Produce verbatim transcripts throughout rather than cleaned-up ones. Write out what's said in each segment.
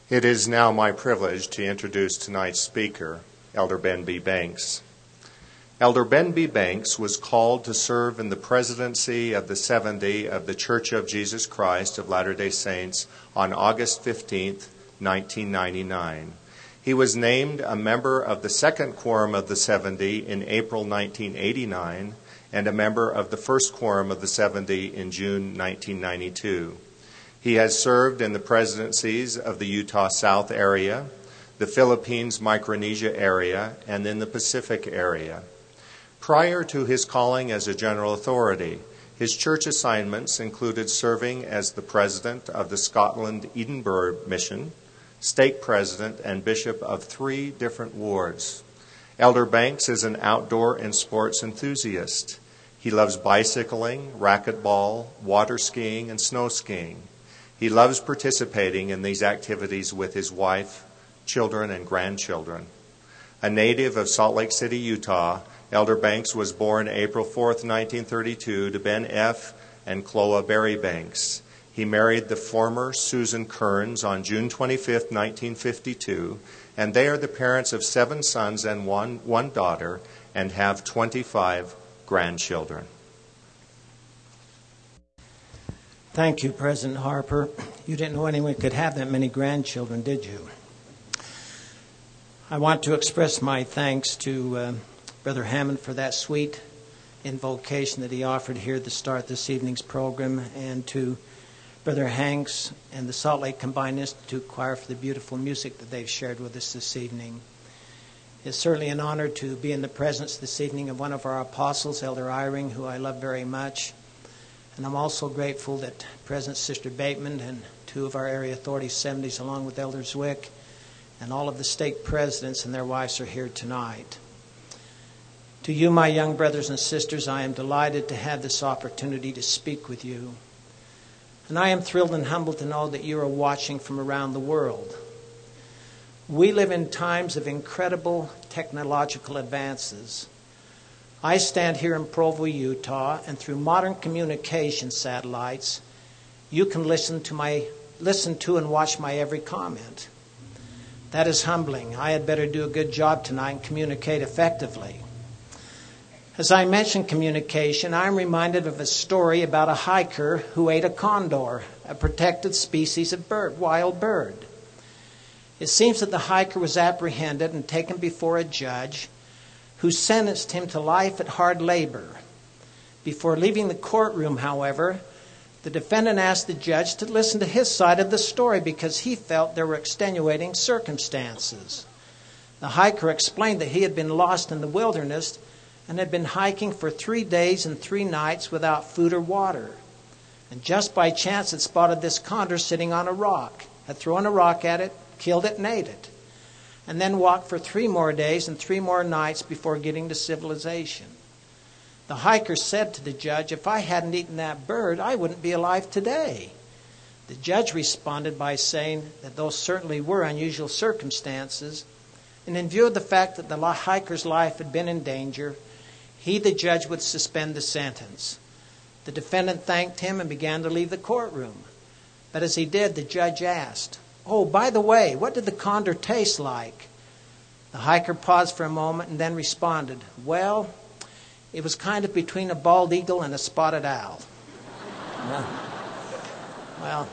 It is now my privilege to introduce tonight's speaker, Elder Ben B. Banks. Elder Ben B. Banks was called to serve in the presidency of the seventy of the Church of Jesus Christ of Latter-day Saints on August fifteenth, nineteen ninety-nine. He was named a member of the second quorum of the seventy in April nineteen eighty-nine and a member of the first quorum of the seventy in June nineteen ninety-two. He has served in the presidencies of the Utah South area, the Philippines Micronesia area, and in the Pacific area. Prior to his calling as a general authority, his church assignments included serving as the president of the Scotland Edinburgh Mission, stake president, and bishop of three different wards. Elder Banks is an outdoor and sports enthusiast. He loves bicycling, racquetball, water skiing, and snow skiing. He loves participating in these activities with his wife, children, and grandchildren. A native of Salt Lake City, Utah, Elder Banks was born April fourth, nineteen thirty-two to Ben F. and Chloa Berry Banks. He married the former Susan Kearns on June twenty-fifth, nineteen fifty-two, and they are the parents of seven sons and one, one daughter and have twenty-five grandchildren. Thank you, President Harper. You didn't know anyone could have that many grandchildren, did you? I want to express my thanks to uh, Brother Hammond for that sweet invocation that he offered here to start this evening's program, and to Brother Hanks and the Salt Lake Combined Institute Choir for the beautiful music that they've shared with us this evening. It's certainly an honor to be in the presence this evening of one of our apostles, Elder Eyring, who I love very much. And I'm also grateful that President Sister Bateman and two of our area authority seventies, along with Elder Zwick, and all of the stake presidents and their wives are here tonight. To you, my young brothers and sisters, I am delighted to have this opportunity to speak with you. And I am thrilled and humbled to know that you are watching from around the world. We live in times of incredible technological advances. I stand here in Provo, Utah, and through modern communication satellites, you can listen to my listen to and watch my every comment. That is humbling. I had better do a good job tonight and communicate effectively. As I mentioned communication, I'm reminded of a story about a hiker who ate a condor, a protected species of bird, wild bird. It seems that the hiker was apprehended and taken before a judge who sentenced him to life at hard labor. Before leaving the courtroom, however, the defendant asked the judge to listen to his side of the story because he felt there were extenuating circumstances. The hiker explained that he had been lost in the wilderness and had been hiking for three days and three nights without food or water. And just by chance had spotted this condor sitting on a rock, had thrown a rock at it, killed it, and ate it, and then walked for three more days and three more nights before getting to civilization. The hiker said to the judge, "If I hadn't eaten that bird, I wouldn't be alive today." The judge responded by saying that those certainly were unusual circumstances, and in view of the fact that the hiker's life had been in danger, he, the judge, would suspend the sentence. The defendant thanked him and began to leave the courtroom. But as he did, the judge asked, "Oh, by the way, what did the condor taste like?" The hiker paused for a moment and then responded, "Well, it was kind of between a bald eagle and a spotted owl." Well, well,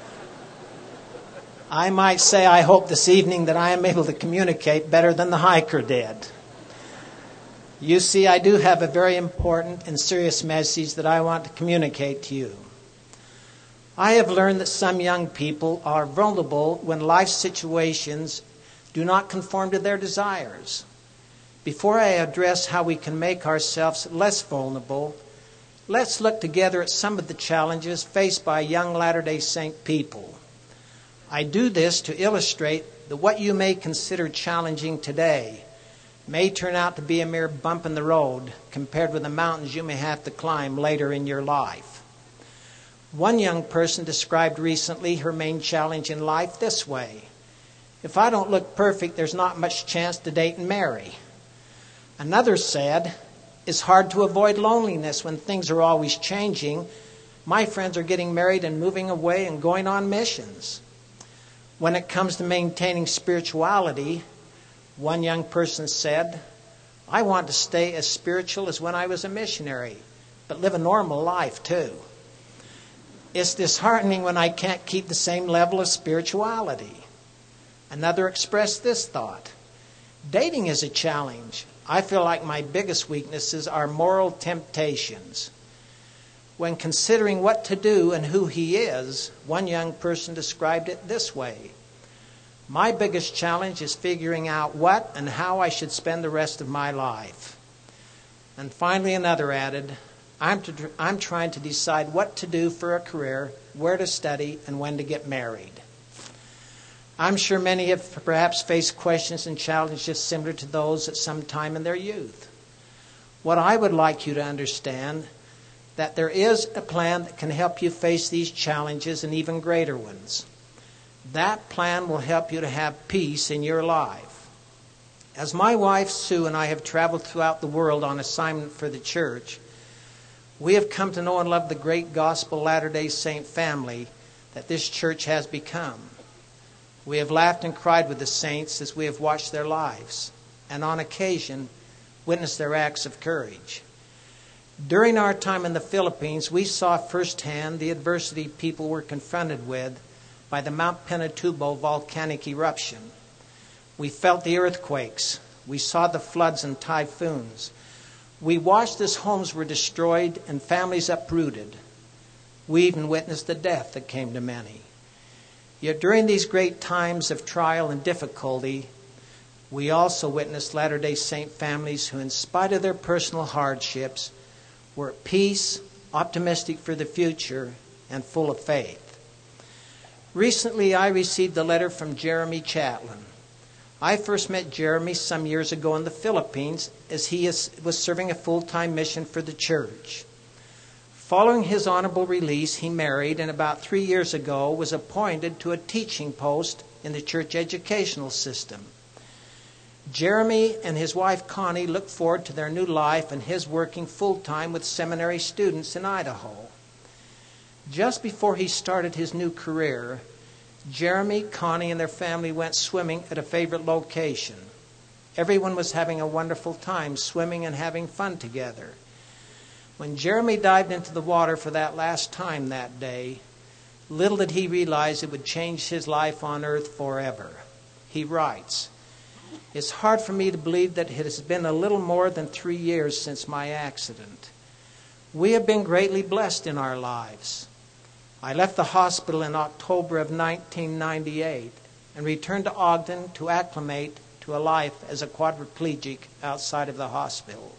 I might say I hope this evening that I am able to communicate better than the hiker did. You see, I do have a very important and serious message that I want to communicate to you. I have learned that some young people are vulnerable when life situations do not conform to their desires. Before I address how we can make ourselves less vulnerable, let's look together at some of the challenges faced by young Latter-day Saint people. I do this to illustrate that what you may consider challenging today may turn out to be a mere bump in the road compared with the mountains you may have to climb later in your life. One young person described recently her main challenge in life this way: "If I don't look perfect, there's not much chance to date and marry." Another said, "It's hard to avoid loneliness when things are always changing. My friends are getting married and moving away and going on missions." When it comes to maintaining spirituality, one young person said, "I want to stay as spiritual as when I was a missionary, but live a normal life too. It's disheartening when I can't keep the same level of spirituality." Another expressed this thought: "Dating is a challenge. I feel like my biggest weaknesses are moral temptations." When considering what to do and who he is, one young person described it this way: "My biggest challenge is figuring out what and how I should spend the rest of my life." And finally, another added, I'm, to, I'm trying to decide what to do for a career, where to study, and when to get married." I'm sure many have perhaps faced questions and challenges similar to those at some time in their youth. What I would like you to understand, that there is a plan that can help you face these challenges and even greater ones. That plan will help you to have peace in your life. As my wife Sue and I have traveled throughout the world on assignment for the church, we have come to know and love the great gospel Latter-day Saint family that this church has become. We have laughed and cried with the saints as we have watched their lives, and on occasion witnessed their acts of courage. During our time in the Philippines, we saw firsthand the adversity people were confronted with by the Mount Pinatubo volcanic eruption. We felt the earthquakes. We saw the floods and typhoons. We watched as homes were destroyed and families uprooted. We even witnessed the death that came to many. Yet during these great times of trial and difficulty, we also witnessed Latter-day Saint families who, in spite of their personal hardships, were at peace, optimistic for the future, and full of faith. Recently, I received a letter from Jeremy Chatlin. I first met Jeremy some years ago in the Philippines as he is, was serving a full-time mission for the church. Following his honorable release, he married and about three years ago was appointed to a teaching post in the church educational system. Jeremy and his wife Connie look forward to their new life and his working full-time with seminary students in Idaho. Just before he started his new career, Jeremy, Connie, and their family went swimming at a favorite location. Everyone was having a wonderful time swimming and having fun together. When Jeremy dived into the water for that last time that day, little did he realize it would change his life on earth forever. He writes, "It's hard for me to believe that it has been a little more than three years since my accident. We have been greatly blessed in our lives. I left the hospital in October of nineteen ninety-eight and returned to Ogden to acclimate to a life as a quadriplegic outside of the hospital.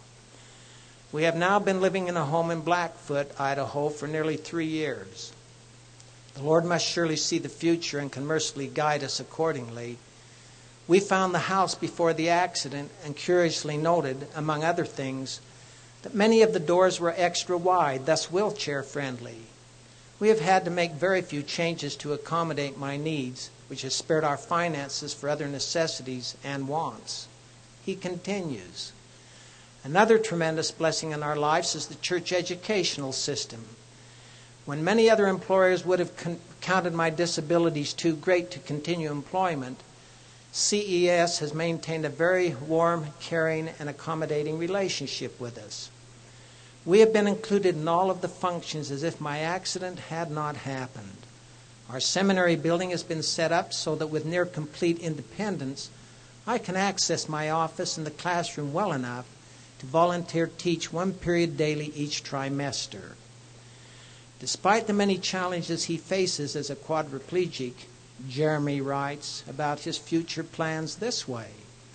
We have now been living in a home in Blackfoot, Idaho, for nearly three years. The Lord must surely see the future and can mercifully guide us accordingly. We found the house before the accident and curiously noted, among other things, that many of the doors were extra wide, thus wheelchair friendly. We have had to make very few changes to accommodate my needs, which has spared our finances for other necessities and wants." He continues, "Another tremendous blessing in our lives is the church educational system. When many other employers would have con- counted my disabilities too great to continue employment, C E S has maintained a very warm, caring, and accommodating relationship with us. We have been included in all of the functions as if my accident had not happened. Our seminary building has been set up so that with near complete independence, I can access my office and the classroom well enough to volunteer teach one period daily each trimester. Despite the many challenges he faces as a quadriplegic, Jeremy writes about his future plans this way.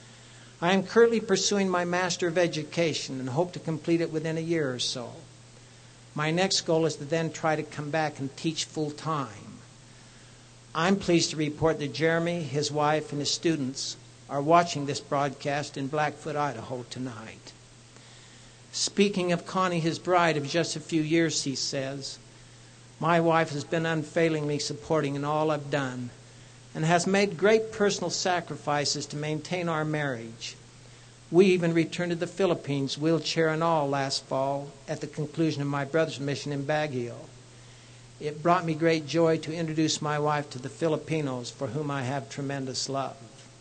I am currently pursuing my Master of Education and hope to complete it within a year or so. My next goal is to then try to come back and teach full time. I'm pleased to report that Jeremy, his wife, and his students are watching this broadcast in Blackfoot, Idaho tonight. Speaking of Connie, his bride of just a few years, he says, my wife has been unfailingly supporting in all I've done and has made great personal sacrifices to maintain our marriage. We even returned to the Philippines, wheelchair and all, last fall at the conclusion of my brother's mission in Baguio. it brought me great joy to introduce my wife to the Filipinos, for whom I have tremendous love.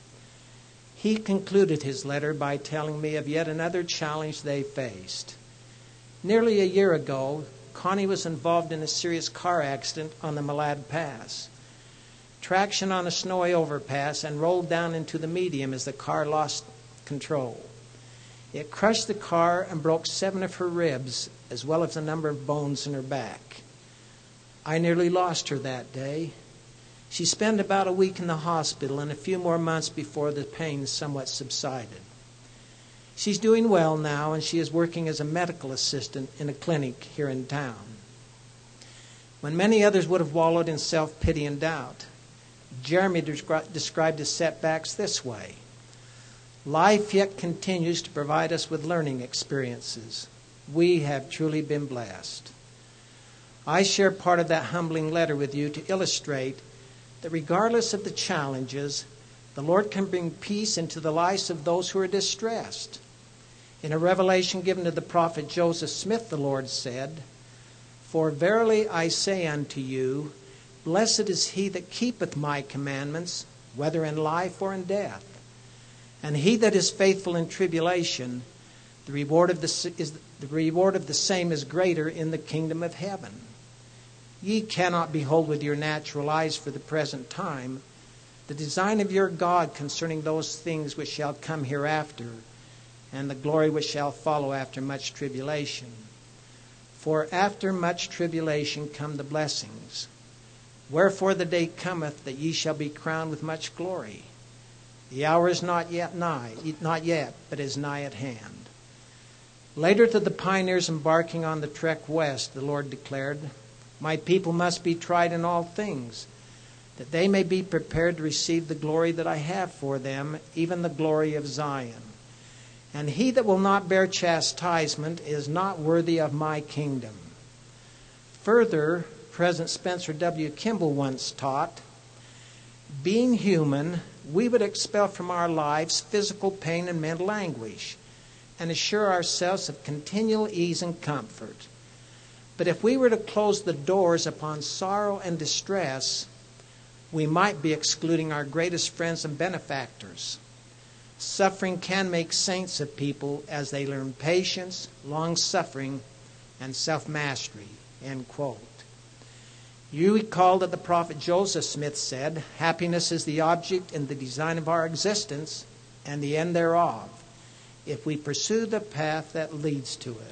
He concluded his letter by telling me of yet another challenge they faced. Nearly a year ago, Connie was involved in a serious car accident on the Malad Pass. Traction on a snowy overpass and rolled down into the medium as the car lost control. It crushed the car and broke seven of her ribs, as well as a number of bones in her back. I nearly lost her that day. She spent about a week in the hospital and a few more months before the pain somewhat subsided. She's doing well now, and she is working as a medical assistant in a clinic here in town. When many others would have wallowed in self-pity and doubt, Jeremy descri- described his setbacks this way: life yet continues to provide us with learning experiences. We have truly been blessed. I share part of that humbling letter with you to illustrate that regardless of the challenges, the Lord can bring peace into the lives of those who are distressed. In a revelation given to the prophet Joseph Smith, the Lord said, "For verily I say unto you, blessed is he that keepeth my commandments, whether in life or in death. And he that is faithful in tribulation, the reward of the, is, the reward of the same is greater in the kingdom of heaven. Ye cannot behold with your natural eyes for the present time the design of your God concerning those things which shall come hereafter, and the glory which shall follow after much tribulation. For after much tribulation come the blessings. Wherefore the day cometh that ye shall be crowned with much glory. The hour is not yet nigh, not yet, but is nigh at hand." Later, to the pioneers embarking on the trek west, the Lord declared, "My people must be tried in all things, that they may be prepared to receive the glory that I have for them, even the glory of Zion. And he that will not bear chastisement is not worthy of my kingdom." Further, President Spencer W. Kimball once taught, "Being human, we would expel from our lives physical pain and mental anguish, and assure ourselves of continual ease and comfort. But if we were to close the doors upon sorrow and distress, we might be excluding our greatest friends and benefactors. Suffering can make saints of people as they learn patience, long-suffering, and self-mastery." End quote. You recall that the prophet Joseph Smith said, "Happiness is the object and the design of our existence, and the end thereof, if we pursue the path that leads to it."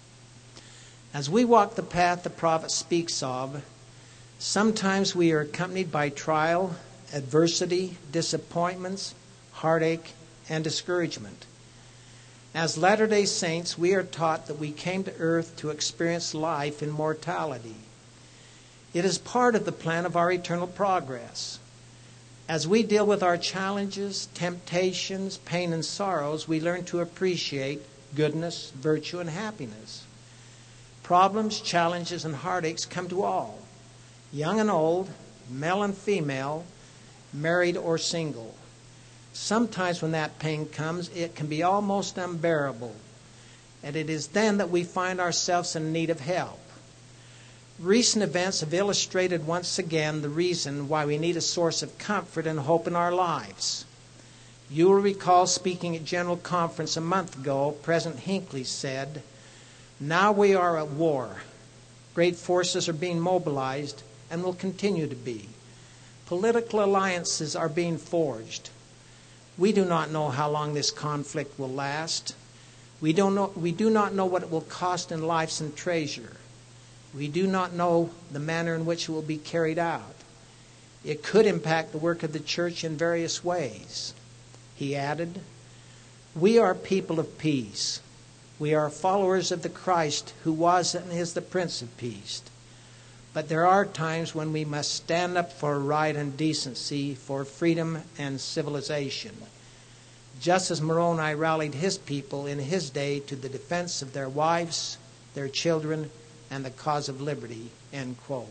As we walk the path the prophet speaks of, sometimes we are accompanied by trial, adversity, disappointments, heartache, and discouragement. As Latter-day Saints, we are taught that we came to earth to experience life in mortality. It is part of the plan of our eternal progress. As we deal with our challenges, temptations, pain, and sorrows, we learn to appreciate goodness, virtue, and happiness. Problems, challenges, and heartaches come to all, young and old, male and female, married or single. Sometimes when that pain comes, it can be almost unbearable, and it is then that we find ourselves in need of help. Recent events have illustrated once again the reason why we need a source of comfort and hope in our lives. You will recall speaking at General Conference a month ago, President Hinckley said, "Now we are at war. Great forces are being mobilized and will continue to be. Political alliances are being forged. We do not know how long this conflict will last. We don't know, we do not know what it will cost in lives and treasure. We do not know the manner in which it will be carried out. It could impact the work of the church in various ways." He added, "We are people of peace. We are followers of the Christ who was and is the Prince of Peace. But there are times when we must stand up for right and decency, for freedom and civilization. Just as Moroni rallied his people in his day to the defense of their wives, their children, and the cause of liberty." End quote.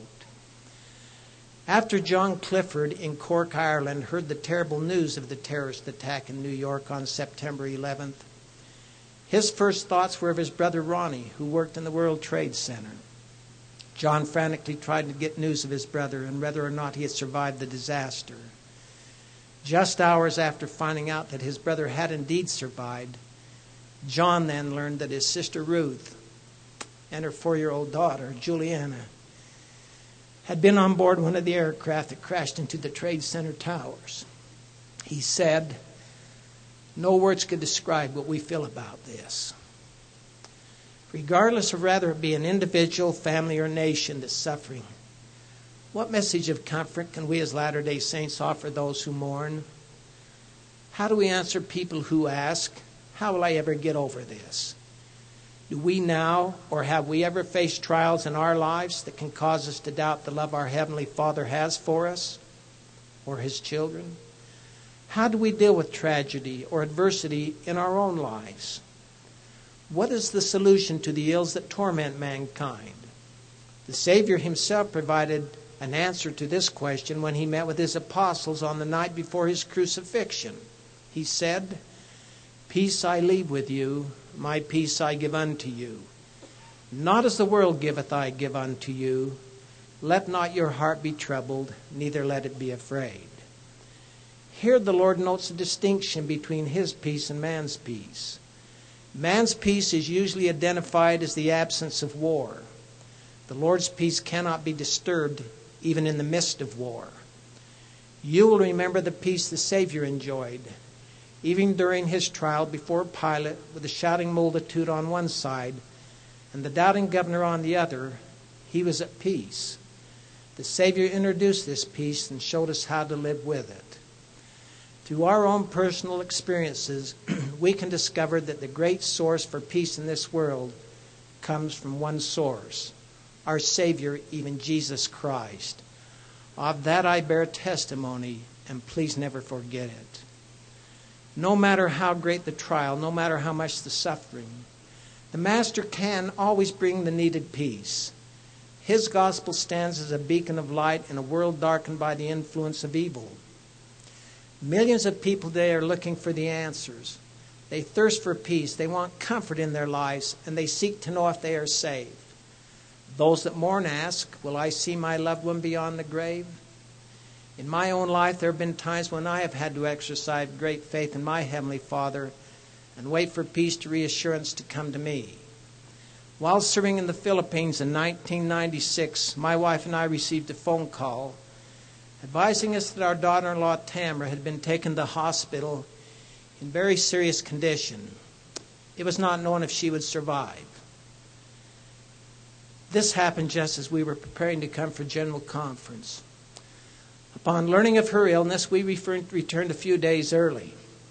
After John Clifford in Cork, Ireland, heard the terrible news of the terrorist attack in New York on September eleventh, his first thoughts were of his brother Ronnie, who worked in the World Trade Center. John frantically tried to get news of his brother and whether or not he had survived the disaster. Just hours after finding out that his brother had indeed survived, John then learned that his sister Ruth and her four-year-old daughter, Juliana, had been on board one of the aircraft that crashed into the Trade Center towers. He said, "No words could describe what we feel about this. Regardless of whether it be an individual, family, or nation that's suffering, what message of comfort can we as Latter-day Saints offer those who mourn? How do we answer people who ask, 'How will I ever get over this?' Do we now, or have we ever faced trials in our lives that can cause us to doubt the love our Heavenly Father has for us or His children? How do we deal with tragedy or adversity in our own lives? What is the solution to the ills that torment mankind?" The Savior Himself provided an answer to this question when He met with His apostles on the night before His crucifixion. He said, "Peace I leave with you, my peace I give unto you. Not as the world giveth I give unto you. Let not your heart be troubled, neither let it be afraid." Here the Lord notes a distinction between His peace and man's peace. Man's peace is usually identified as the absence of war. The Lord's peace cannot be disturbed even in the midst of war. You will remember the peace the Savior enjoyed. Even during His trial before Pilate, with the shouting multitude on one side and the doubting governor on the other, He was at peace. The Savior introduced this peace and showed us how to live with it. Through our own personal experiences, we can discover that the great source for peace in this world comes from one source, our Savior, even Jesus Christ. Of that I bear testimony, and please never forget it. No matter how great the trial, no matter how much the suffering, the Master can always bring the needed peace. His gospel stands as a beacon of light in a world darkened by the influence of evil. Millions of people today are looking for the answers. They thirst for peace. They want comfort in their lives, and they seek to know if they are saved. Those that mourn ask, "Will I see my loved one beyond the grave?" In my own life, there have been times when I have had to exercise great faith in my Heavenly Father and wait for peace to reassurance to come to me. While serving in the Philippines in nineteen ninety-six, my wife and I received a phone call advising us that our daughter-in-law, Tamara, had been taken to the hospital in very serious condition. It was not known if she would survive. This happened just as we were preparing to come for General Conference. Upon learning of her illness, we returned a few days early.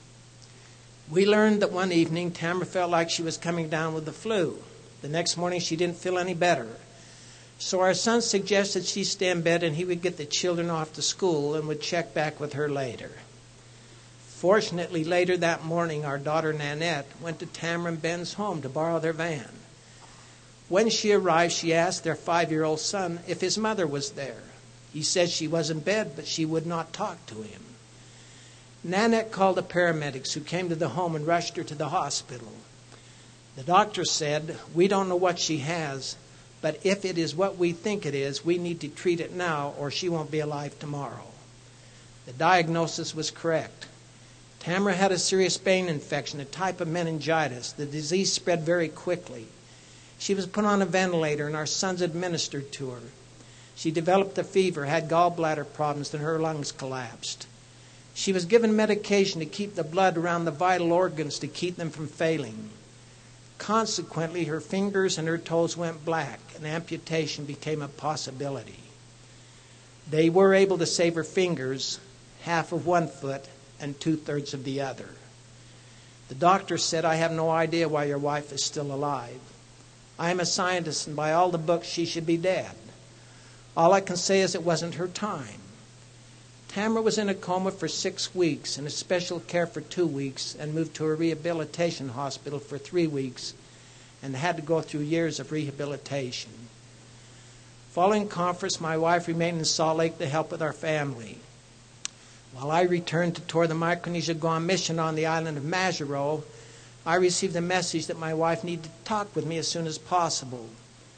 We learned that one evening Tamara felt like she was coming down with the flu. The next morning she didn't feel any better. So our son suggested she stay in bed and he would get the children off to school and would check back with her later. Fortunately, later that morning, our daughter Nanette went to Tamara and Ben's home to borrow their van. When she arrived, she asked their five-year-old son if his mother was there. He said she was in bed, but she would not talk to him. Nanette called the paramedics who came to the home and rushed her to the hospital. The doctor said, "We don't know what she has, but if it is what we think it is, we need to treat it now or she won't be alive tomorrow." The diagnosis was correct. Tamara had a serious vein infection, a type of meningitis. The disease spread very quickly. She was put on a ventilator and our sons administered to her. She developed a fever, had gallbladder problems, and her lungs collapsed. She was given medication to keep the blood around the vital organs to keep them from failing. Consequently, her fingers and her toes went black, and amputation became a possibility. They were able to save her fingers, half of one foot and two-thirds of the other. The doctor said, "I have no idea why your wife is still alive. I am a scientist, and by all the books, she should be dead. All I can say is it wasn't her time." Tamara was in a coma for six weeks, in a special care for two weeks, and moved to a rehabilitation hospital for three weeks, and had to go through years of rehabilitation. Following conference, my wife remained in Salt Lake to help with our family. While I returned to tour the Micronesia Guam mission on the island of Majuro, I received a message that my wife needed to talk with me as soon as possible.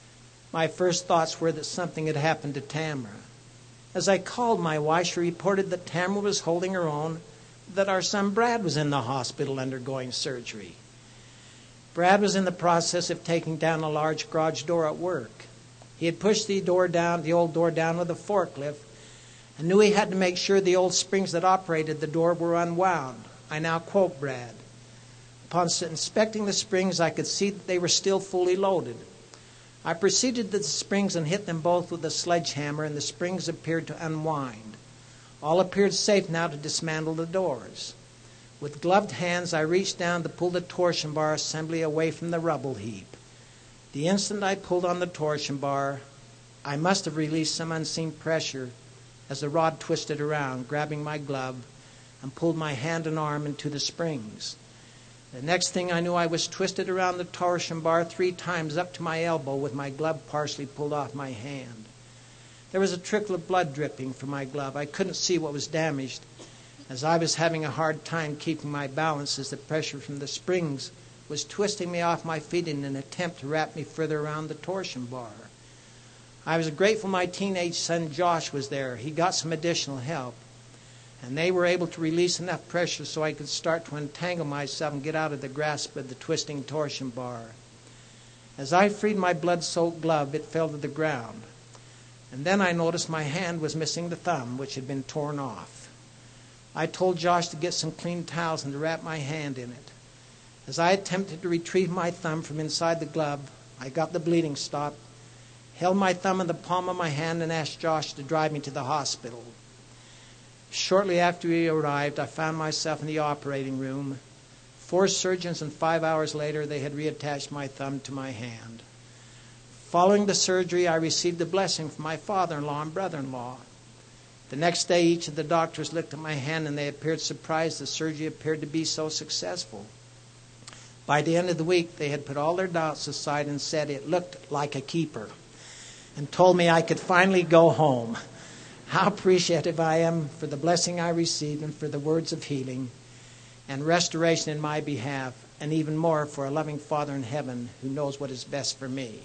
My first thoughts were that something had happened to Tamara. As I called my wife, she reported that Tamara was holding her own, that our son Brad was in the hospital undergoing surgery. Brad was in the process of taking down a large garage door at work. He had pushed the door down, the old door down with a forklift, and knew he had to make sure the old springs that operated the door were unwound. I now quote Brad. Upon inspecting the springs, I could see that they were still fully loaded. I proceeded to the springs and hit them both with a sledgehammer, and the springs appeared to unwind. All appeared safe now to dismantle the doors. With gloved hands, I reached down to pull the torsion bar assembly away from the rubble heap. The instant I pulled on the torsion bar, I must have released some unseen pressure as the rod twisted around, grabbing my glove, and pulled my hand and arm into the springs. The next thing I knew, I was twisted around the torsion bar three times up to my elbow with my glove partially pulled off my hand. There was a trickle of blood dripping from my glove. I couldn't see what was damaged, as I was having a hard time keeping my balance as the pressure from the springs was twisting me off my feet in an attempt to wrap me further around the torsion bar. I was grateful my teenage son Josh was there. He got some additional help, and they were able to release enough pressure so I could start to untangle myself and get out of the grasp of the twisting torsion bar. As I freed my blood-soaked glove, it fell to the ground, and then I noticed my hand was missing the thumb, which had been torn off. I told Josh to get some clean towels and to wrap my hand in it. As I attempted to retrieve my thumb from inside the glove, I got the bleeding stopped, held my thumb in the palm of my hand, and asked Josh to drive me to the hospital. Shortly after he arrived, I found myself in the operating room. Four surgeons, and five hours later, they had reattached my thumb to my hand. Following the surgery, I received a blessing from my father-in-law and brother-in-law. The next day, each of the doctors looked at my hand, and they appeared surprised the surgery appeared to be so successful. By the end of the week, they had put all their doubts aside and said it looked like a keeper, and told me I could finally go home. How appreciative I am for the blessing I received and for the words of healing and restoration in my behalf, and even more for a loving Father in heaven who knows what is best for me.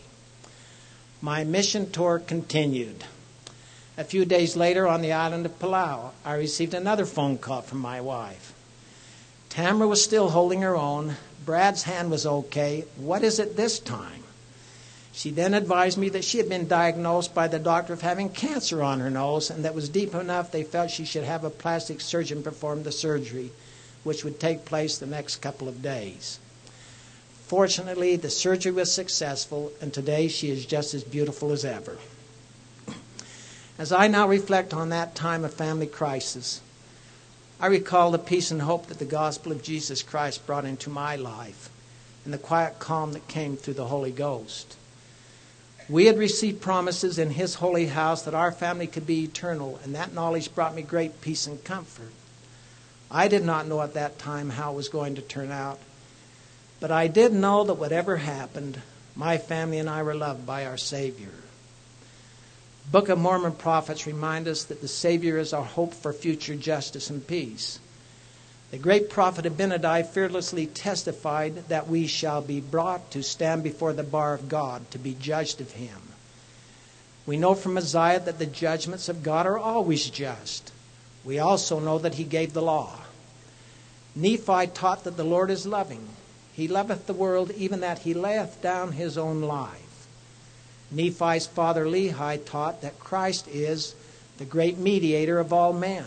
My mission tour continued. A few days later, on the island of Palau, I received another phone call from my wife. Tamara was still holding her own. Brad's hand was okay. What is it this time? She then advised me that she had been diagnosed by the doctor of having cancer on her nose, and that was deep enough they felt she should have a plastic surgeon perform the surgery, which would take place the next couple of days. Fortunately, the surgery was successful, and today she is just as beautiful as ever. As I now reflect on that time of family crisis, I recall the peace and hope that the gospel of Jesus Christ brought into my life, and the quiet calm that came through the Holy Ghost. We had received promises in His holy house that our family could be eternal, and that knowledge brought me great peace and comfort. I did not know at that time how it was going to turn out, but I did know that whatever happened, my family and I were loved by our Savior. Book of Mormon prophets remind us that the Savior is our hope for future justice and peace. The great prophet Abinadi fearlessly testified that we shall be brought to stand before the bar of God to be judged of Him. We know from Isaiah that the judgments of God are always just. We also know that He gave the law. Nephi taught that the Lord is loving. He loveth the world, even that He layeth down His own life. Nephi's father Lehi taught that Christ is the great mediator of all men.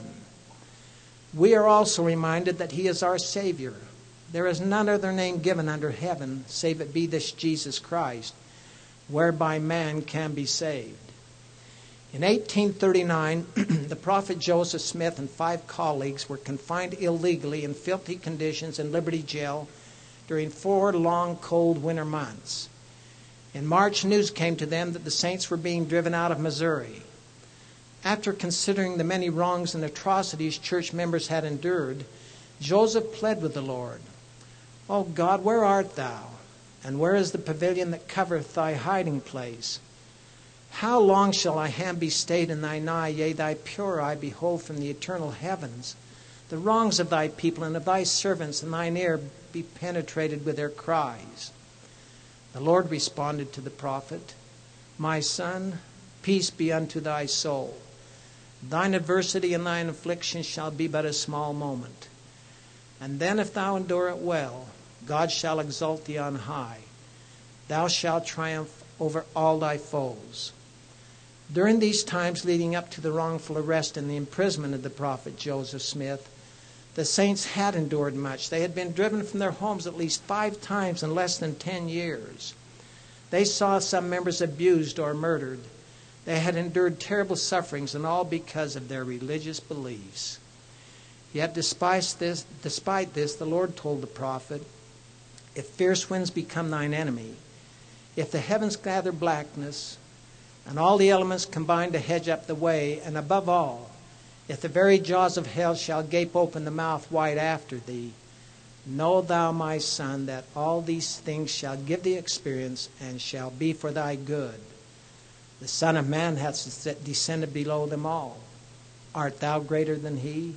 We are also reminded that He is our Savior. There is none other name given under heaven, save it be this Jesus Christ, whereby man can be saved. In eighteen thirty-nine, the prophet Joseph Smith and five colleagues were confined illegally in filthy conditions in Liberty Jail during four long, cold winter months. In March, news came to them that the saints were being driven out of Missouri. After considering the many wrongs and atrocities church members had endured, Joseph pled with the Lord, "O God, where art Thou? And where is the pavilion that covereth Thy hiding place? How long shall Thy hand be stayed in Thine eye, yea, Thy pure eye behold from the eternal heavens the wrongs of Thy people and of Thy servants, and Thine ear be penetrated with their cries?" The Lord responded to the prophet, My son, peace be unto thy soul. Thine adversity and thine affliction shall be but a small moment. And then if thou endure it well, God shall exalt thee on high. Thou shalt triumph over all thy foes. During these times leading up to the wrongful arrest and the imprisonment of the prophet Joseph Smith, the saints had endured much. They had been driven from their homes at least five times in less than ten years. They saw some members abused or murdered. They had endured terrible sufferings, and all because of their religious beliefs. Yet despite this, despite this, the Lord told the prophet, if fierce winds become thine enemy, if the heavens gather blackness, and all the elements combine to hedge up the way, and above all, if the very jaws of hell shall gape open the mouth wide after thee, know thou, my son, that all these things shall give thee experience and shall be for thy good. The Son of Man hath descended below them all. Art thou greater than he?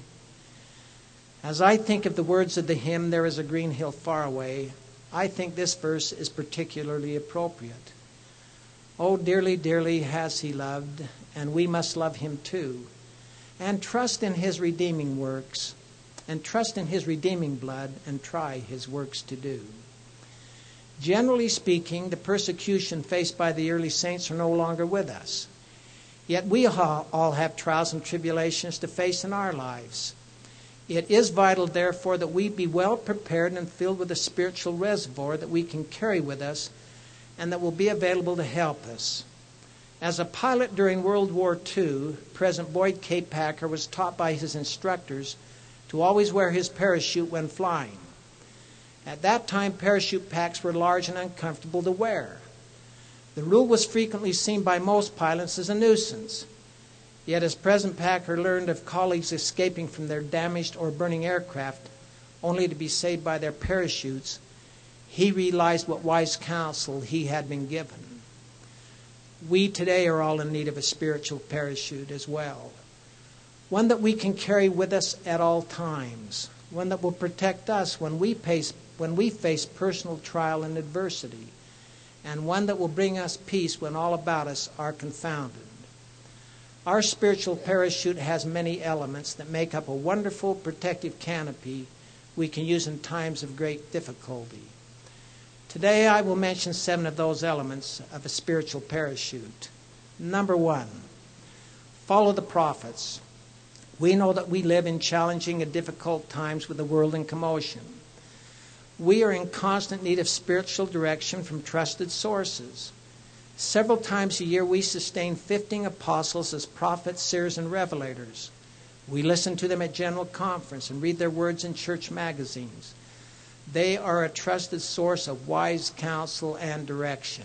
As I think of the words of the hymn, There is a Green Hill Far Away, I think this verse is particularly appropriate. Oh, dearly, dearly has he loved, and we must love him too, and trust in his redeeming works, and trust in his redeeming blood, and try his works to do. Generally speaking, the persecution faced by the early saints are no longer with us. Yet we all have trials and tribulations to face in our lives. It is vital, therefore, that we be well prepared and filled with a spiritual reservoir that we can carry with us and that will be available to help us. As a pilot during World War Two, President Boyd K. Packer was taught by his instructors to always wear his parachute when flying. At that time, parachute packs were large and uncomfortable to wear. The rule was frequently seen by most pilots as a nuisance. Yet as President Packer learned of colleagues escaping from their damaged or burning aircraft only to be saved by their parachutes, he realized what wise counsel he had been given. We today are all in need of a spiritual parachute as well. One that we can carry with us at all times. One that will protect us when we face, when we face personal trial and adversity. And one that will bring us peace when all about us are confounded. Our spiritual parachute has many elements that make up a wonderful protective canopy we can use in times of great difficulty. Today I will mention seven of those elements of a spiritual parachute. Number one, follow the prophets. We know that we live in challenging and difficult times with the world in commotion. We are in constant need of spiritual direction from trusted sources. Several times a year we sustain fifteen apostles as prophets, seers, and revelators. We listen to them at General Conference and read their words in church magazines. They are a trusted source of wise counsel and direction.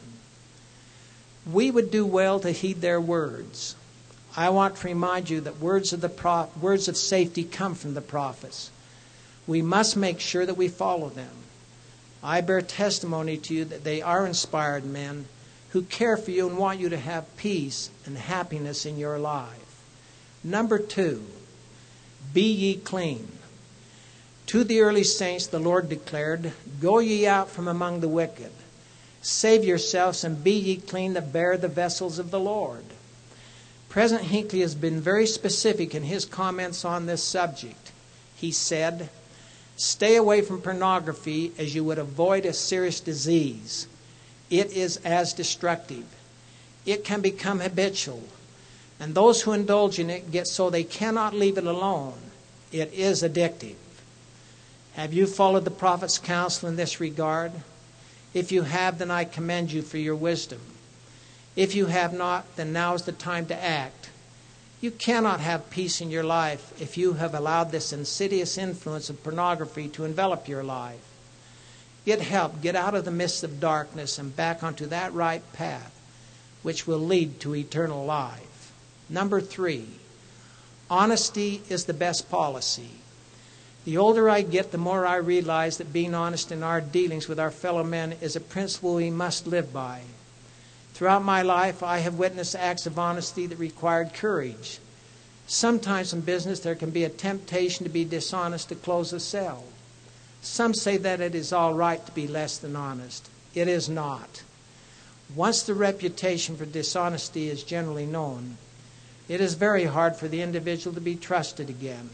We would do well to heed their words. I want to remind you that words of the pro- words of safety come from the prophets. We must make sure that we follow them. I bear testimony to you that they are inspired men who care for you and want you to have peace and happiness in your life. Number two, be ye clean. To the early saints the Lord declared, Go ye out from among the wicked. Save yourselves and be ye clean that bear the vessels of the Lord. President Hinckley has been very specific in his comments on this subject. He said, Stay away from pornography as you would avoid a serious disease. It is as destructive. It can become habitual. And those who indulge in it get so they cannot leave it alone. It is addictive. Have you followed the prophet's counsel in this regard? If you have, then I commend you for your wisdom. If you have not, then now is the time to act. You cannot have peace in your life if you have allowed this insidious influence of pornography to envelop your life. Get help, get out of the midst of darkness and back onto that right path, which will lead to eternal life. Number three, honesty is the best policy. The older I get, the more I realize that being honest in our dealings with our fellow men is a principle we must live by. Throughout my life, I have witnessed acts of honesty that required courage. Sometimes in business, there can be a temptation to be dishonest to close a sale. Some say that it is all right to be less than honest. It is not. Once the reputation for dishonesty is generally known, it is very hard for the individual to be trusted again.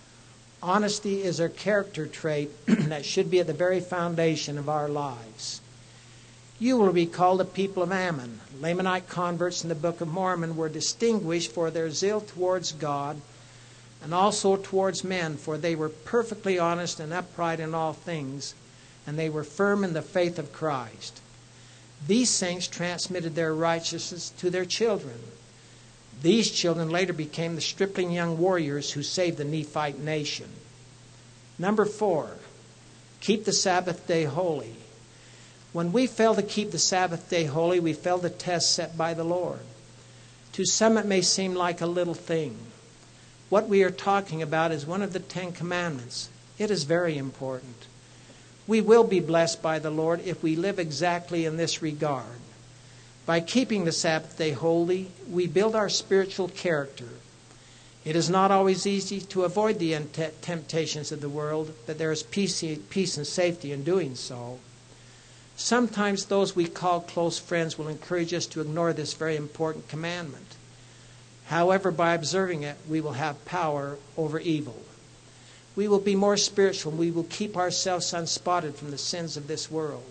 Honesty is a character trait that should be at the very foundation of our lives. You will recall the people of Ammon. Lamanite converts in the Book of Mormon were distinguished for their zeal towards God and also towards men, for they were perfectly honest and upright in all things, and they were firm in the faith of Christ. These saints transmitted their righteousness to their children. These children later became the stripling young warriors who saved the Nephite nation. Number four, keep the Sabbath day holy. When we fail to keep the Sabbath day holy, we fail the test set by the Lord. To some it may seem like a little thing. What we are talking about is one of the Ten Commandments. It is very important. We will be blessed by the Lord if we live exactly in this regard. By keeping the Sabbath day holy, we build our spiritual character. It is not always easy to avoid the temptations of the world, but there is peace, peace and safety in doing so. Sometimes those we call close friends will encourage us to ignore this very important commandment. However, by observing it, we will have power over evil. We will be more spiritual. We will keep ourselves unspotted from the sins of this world.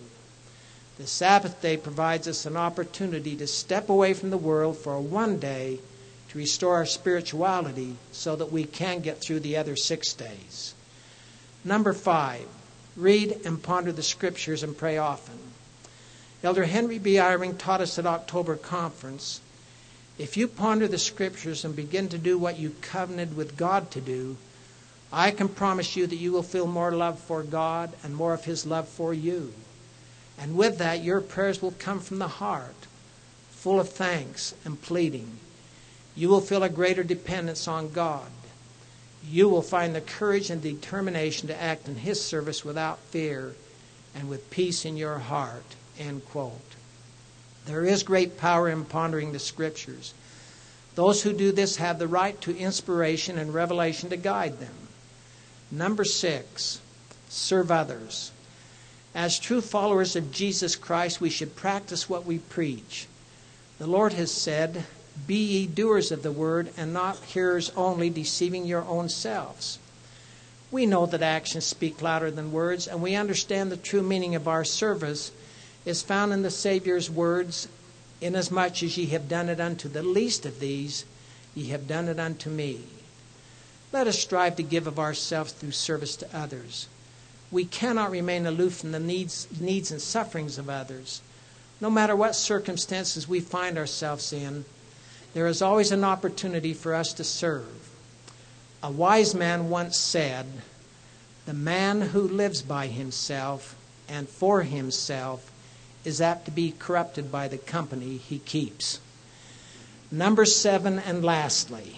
The Sabbath day provides us an opportunity to step away from the world for one day to restore our spirituality so that we can get through the other six days. Number five, read and ponder the Scriptures and pray often. Elder Henry B. Eyring taught us at October Conference, if you ponder the Scriptures and begin to do what you covenanted with God to do, I can promise you that you will feel more love for God and more of His love for you. And with that, your prayers will come from the heart, full of thanks and pleading. You will feel a greater dependence on God. You will find the courage and determination to act in His service without fear and with peace in your heart. End quote. There is great power in pondering the Scriptures. Those who do this have the right to inspiration and revelation to guide them. Number six, serve others. As true followers of Jesus Christ, we should practice what we preach. The Lord has said, be ye doers of the word and not hearers only, deceiving your own selves. We know that actions speak louder than words, and we understand the true meaning of our service is found in the Savior's words, inasmuch as ye have done it unto the least of these, ye have done it unto me. Let us strive to give of ourselves through service to others. We cannot remain aloof from the needs, needs and sufferings of others. No matter what circumstances we find ourselves in, there is always an opportunity for us to serve. A wise man once said, the man who lives by himself and for himself is apt to be corrupted by the company he keeps. Number seven, and lastly,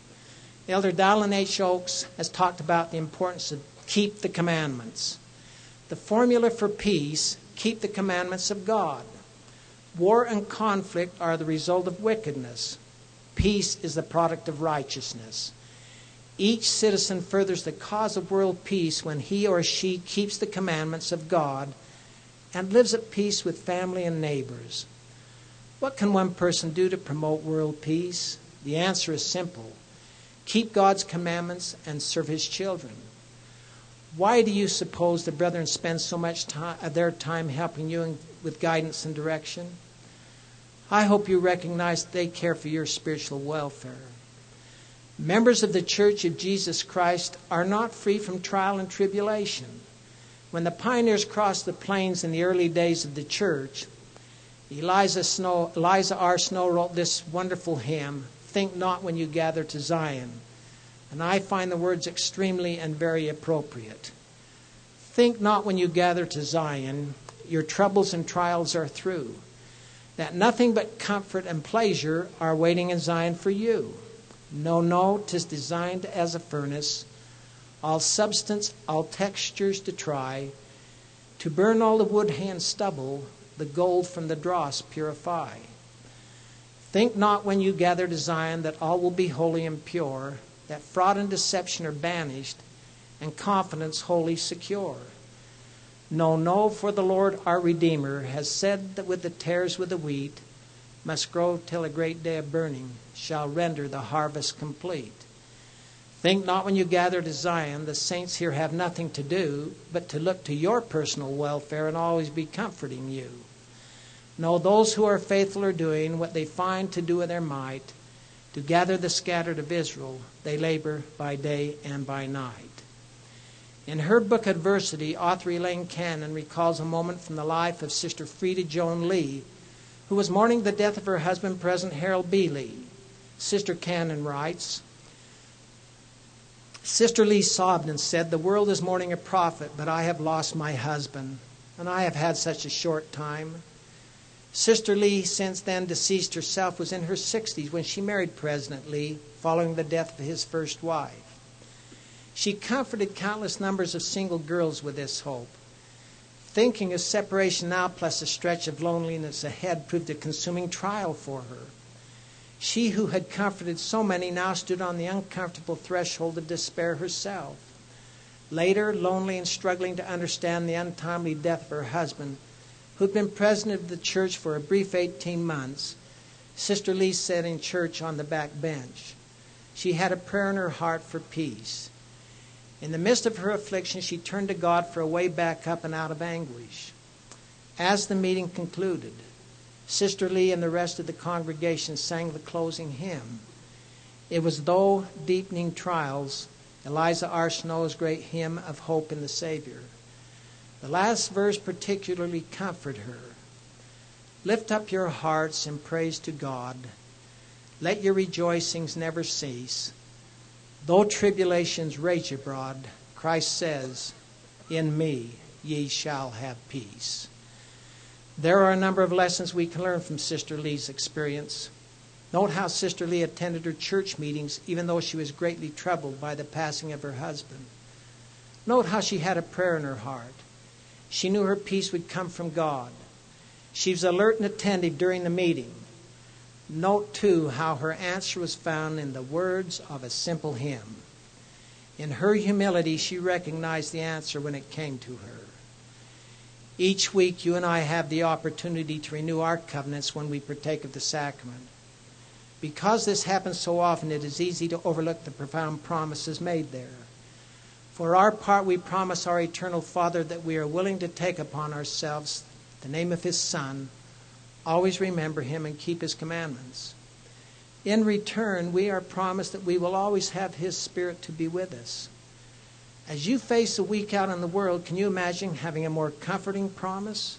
Elder Dallin H. Oaks has talked about the importance of keep the commandments. The formula for peace, keep the commandments of God. War and conflict are the result of wickedness. Peace is the product of righteousness. Each citizen furthers the cause of world peace when he or she keeps the commandments of God and lives at peace with family and neighbors. What can one person do to promote world peace? The answer is simple. Keep God's commandments and serve His children. Why do you suppose the brethren spend so much time, of their time helping you with guidance and direction? I hope you recognize that they care for your spiritual welfare. Members of the Church of Jesus Christ are not free from trial and tribulation. When the pioneers crossed the plains in the early days of the church, Eliza, Snow, Eliza R. Snow wrote this wonderful hymn, Think Not When You Gather to Zion. And I find the words extremely and very appropriate. Think not when you gather to Zion, your troubles and trials are through, that nothing but comfort and pleasure are waiting in Zion for you. No, no, 'tis designed as a furnace, all substance, all textures to try, to burn all the wood and stubble, the gold from the dross purify. Think not when you gather to Zion that all will be holy and pure, that fraud and deception are banished, and confidence wholly secure. No, no, for the Lord our Redeemer has said that with the tares with the wheat must grow till a great day of burning shall render the harvest complete. Think not when you gather to Zion, the saints here have nothing to do but to look to your personal welfare and always be comforting you. No, those who are faithful are doing what they find to do in their might. To gather the scattered of Israel, they labor by day and by night. In her book Adversity, author Elaine Cannon recalls a moment from the life of Sister Frida Joan Lee, who was mourning the death of her husband, President Harold B. Lee. Sister Cannon writes, Sister Lee sobbed and said, "The world is mourning a prophet, but I have lost my husband, and I have had such a short time." Sister Lee, since then deceased herself, was in her sixties when she married President Lee, following the death of his first wife. She comforted countless numbers of single girls with this hope. Thinking of separation now plus a stretch of loneliness ahead proved a consuming trial for her. She who had comforted so many now stood on the uncomfortable threshold of despair herself. Later, lonely and struggling to understand the untimely death of her husband, who had been president of the church for a brief eighteen months, Sister Lee sat in church on the back bench. She had a prayer in her heart for peace. In the midst of her affliction, she turned to God for a way back up and out of anguish. As the meeting concluded, Sister Lee and the rest of the congregation sang the closing hymn. It was "Though Deepening Trials," Eliza R. Snow's great hymn of hope in the Savior. The last verse particularly comforted her. "Lift up your hearts in praise to God. Let your rejoicings never cease. Though tribulations rage abroad, Christ says, 'In me ye shall have peace.'" There are a number of lessons we can learn from Sister Lee's experience. Note how Sister Lee attended her church meetings even though she was greatly troubled by the passing of her husband. Note how she had a prayer in her heart. She knew her peace would come from God. She was alert and attentive during the meeting. Note, too, how her answer was found in the words of a simple hymn. In her humility, she recognized the answer when it came to her. Each week, you and I have the opportunity to renew our covenants when we partake of the sacrament. Because this happens so often, it is easy to overlook the profound promises made there. For our part, we promise our eternal Father that we are willing to take upon ourselves the name of His Son, always remember Him, and keep His commandments. In return, we are promised that we will always have His Spirit to be with us. As you face a week out in the world, can you imagine having a more comforting promise?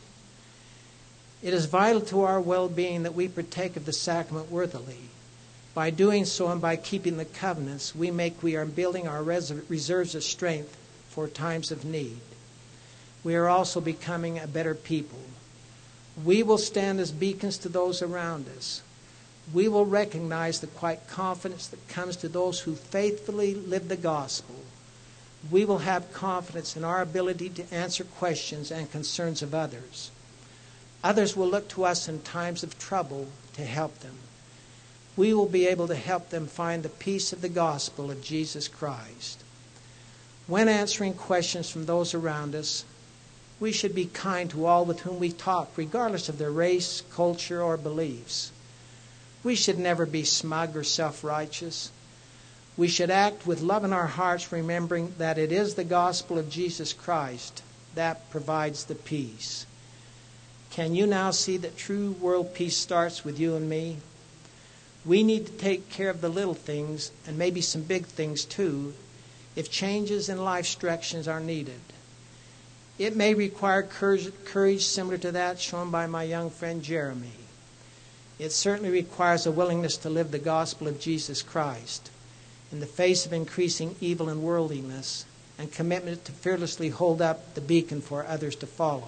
It is vital to our well-being that we partake of the sacrament worthily. By doing so and by keeping the covenants, we make we are building our reserves of strength for times of need. We are also becoming a better people. We will stand as beacons to those around us. We will recognize the quiet confidence that comes to those who faithfully live the gospel. We will have confidence in our ability to answer questions and concerns of others. Others will look to us in times of trouble to help them. We will be able to help them find the peace of the gospel of Jesus Christ. When answering questions from those around us, we should be kind to all with whom we talk, regardless of their race, culture, or beliefs. We should never be smug or self-righteous. We should act with love in our hearts, remembering that it is the gospel of Jesus Christ that provides the peace. Can you now see that true world peace starts with you and me? We need to take care of the little things, and maybe some big things too, if changes in life's directions are needed. It may require courage, courage similar to that shown by my young friend Jeremy. It certainly requires a willingness to live the gospel of Jesus Christ in the face of increasing evil and worldliness, and commitment to fearlessly hold up the beacon for others to follow.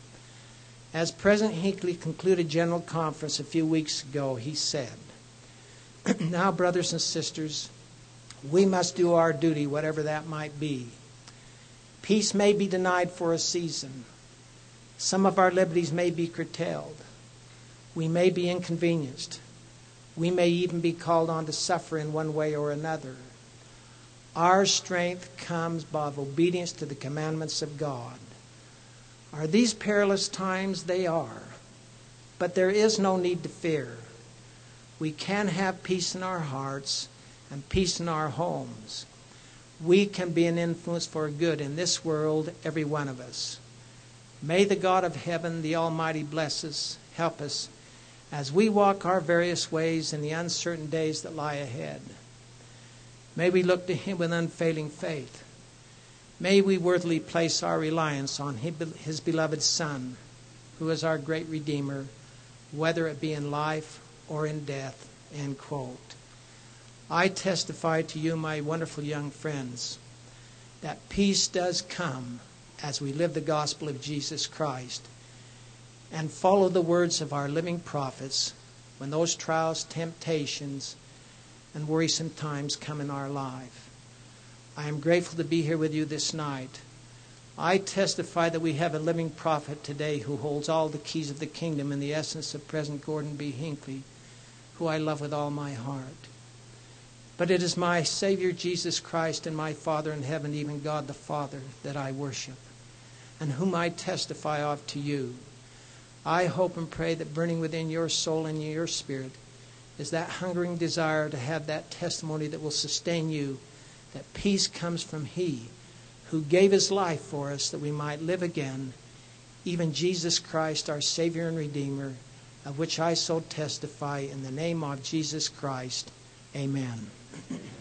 As President Hinckley concluded General Conference a few weeks ago, he said, "Now, brothers and sisters, we must do our duty, whatever that might be. Peace may be denied for a season. Some of our liberties may be curtailed. We may be inconvenienced. We may even be called on to suffer in one way or another. Our strength comes by obedience to the commandments of God. Are these perilous times? They are. But there is no need to fear. We can have peace in our hearts and peace in our homes. We can be an influence for good in this world, every one of us. May the God of heaven, the Almighty, bless us, help us, as we walk our various ways in the uncertain days that lie ahead. May we look to Him with unfailing faith. May we worthily place our reliance on His beloved Son, who is our great Redeemer, whether it be in life or in death. End quote. I testify to you, my wonderful young friends, that peace does come as we live the gospel of Jesus Christ and follow the words of our living prophets when those trials, temptations, and worrisome times come in our life. I am grateful to be here with you this night. I testify that we have a living prophet today who holds all the keys of the kingdom in the essence of President Gordon B. Hinckley, who I love with all my heart. But it is my Savior Jesus Christ and my Father in heaven, even God the Father, that I worship, and whom I testify of to you. I hope and pray that burning within your soul and your spirit is that hungering desire to have that testimony that will sustain you, that peace comes from He who gave His life for us that we might live again, even Jesus Christ, our Savior and Redeemer, of which I so testify in the name of Jesus Christ. Amen.